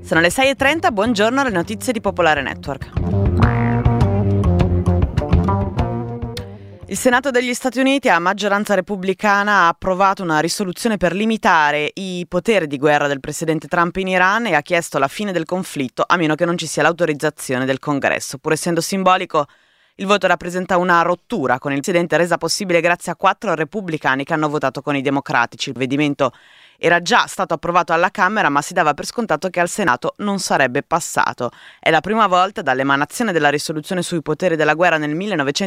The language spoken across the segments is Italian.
Sono le 6:30, buongiorno, le notizie di Popolare Network. Il Senato degli Stati Uniti a maggioranza repubblicana ha approvato una risoluzione per limitare i poteri di guerra del presidente Trump in Iran e ha chiesto la fine del conflitto a meno che non ci sia l'autorizzazione del Congresso. Pur essendo simbolico, il voto rappresenta una rottura con il presidente resa possibile grazie a 4 repubblicani che hanno votato con i democratici. Il provvedimento era già stato approvato alla Camera, ma si dava per scontato che al Senato non sarebbe passato. È la prima volta dall'emanazione della risoluzione sui poteri della guerra nel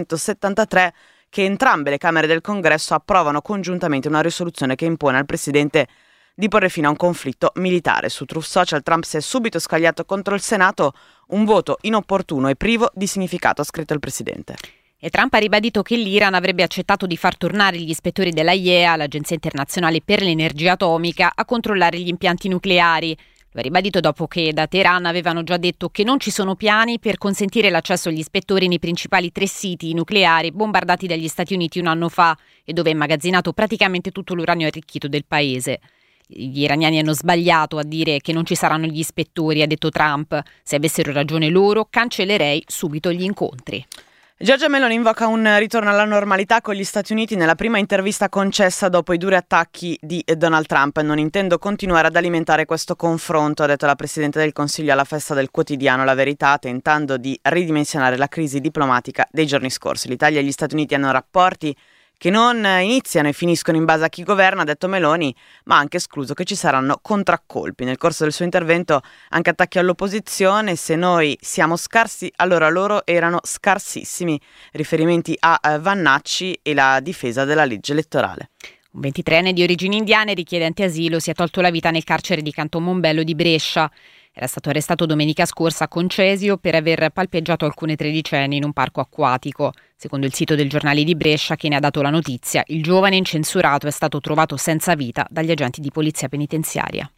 1973 che entrambe le Camere del Congresso approvano congiuntamente una risoluzione che impone al presidente di porre fine a un conflitto militare. Su Truth Social Trump si è subito scagliato contro il Senato, un voto inopportuno e privo di significato, ha scritto il presidente. E Trump ha ribadito che l'Iran avrebbe accettato di far tornare gli ispettori dell'AIEA, l'Agenzia Internazionale per l'Energia Atomica, a controllare gli impianti nucleari. Lo ha ribadito dopo che da Teheran avevano già detto che non ci sono piani per consentire l'accesso agli ispettori nei principali 3 siti nucleari bombardati dagli Stati Uniti un anno fa e dove è immagazzinato praticamente tutto l'uranio arricchito del paese. Gli iraniani hanno sbagliato a dire che non ci saranno gli ispettori, ha detto Trump. Se avessero ragione loro, cancellerei subito gli incontri. Giorgia Meloni invoca un ritorno alla normalità con gli Stati Uniti nella prima intervista concessa dopo i duri attacchi di Donald Trump. Non intendo continuare ad alimentare questo confronto, ha detto la Presidente del Consiglio alla festa del quotidiano La Verità, tentando di ridimensionare la crisi diplomatica dei giorni scorsi. L'Italia e gli Stati Uniti hanno rapporti che non iniziano e finiscono in base a chi governa, ha detto Meloni, ma ha anche escluso che ci saranno contraccolpi. Nel corso del suo intervento anche attacchi all'opposizione: se noi siamo scarsi, allora loro erano scarsissimi. Riferimenti a Vannacci e la difesa della legge elettorale. Un 23enne di origini indiane richiedente asilo si è tolto la vita nel carcere di Canton Mombello di Brescia. Era stato arrestato domenica scorsa a Concesio per aver palpeggiato alcune tredicenni in un parco acquatico. Secondo il sito del Giornale di Brescia, che ne ha dato la notizia, il giovane incensurato è stato trovato senza vita dagli agenti di polizia penitenziaria.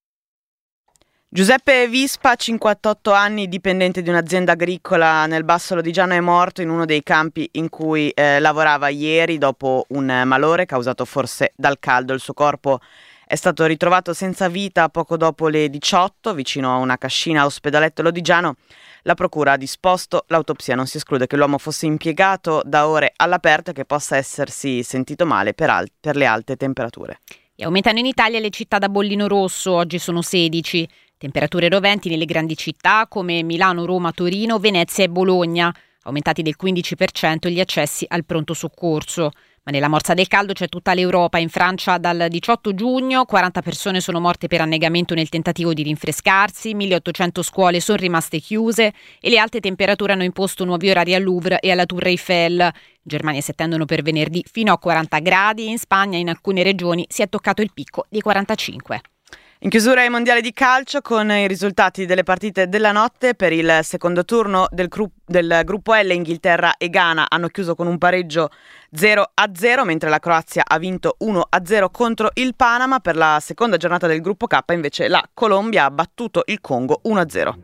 Giuseppe Vispa, 58 anni, dipendente di un'azienda agricola nel Basso Lodigiano, è morto in uno dei campi in cui lavorava ieri dopo un malore causato forse dal caldo. Il suo corpo è stato ritrovato senza vita poco dopo le 18 vicino a una cascina a Ospedaletto Lodigiano. La procura ha disposto l'autopsia. Non si esclude che l'uomo fosse impiegato da ore all'aperto e che possa essersi sentito male per le alte temperature. E aumentano in Italia le città da bollino rosso, oggi sono 16. Temperature roventi nelle grandi città come Milano, Roma, Torino, Venezia e Bologna. Aumentati del 15% gli accessi al pronto soccorso. Ma nella morsa del caldo c'è tutta l'Europa. In Francia dal 18 giugno 40 persone sono morte per annegamento nel tentativo di rinfrescarsi, 1800 scuole sono rimaste chiuse e le alte temperature hanno imposto nuovi orari al Louvre e alla Tour Eiffel. In Germania si attendono per venerdì fino a 40 gradi e in Spagna in alcune regioni si è toccato il picco di 45. In chiusura ai mondiali di calcio con i risultati delle partite della notte. Per il secondo turno del gruppo L, Inghilterra e Ghana hanno chiuso con un pareggio 0-0, mentre la Croazia ha vinto 1-0 contro il Panama. Per la seconda giornata del gruppo K invece la Colombia ha battuto il Congo 1-0.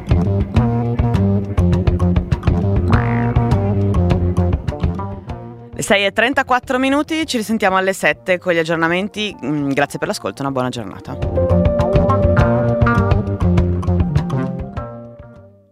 Le 6:34 minuti, ci risentiamo alle 7 con gli aggiornamenti. Grazie per l'ascolto, una buona giornata.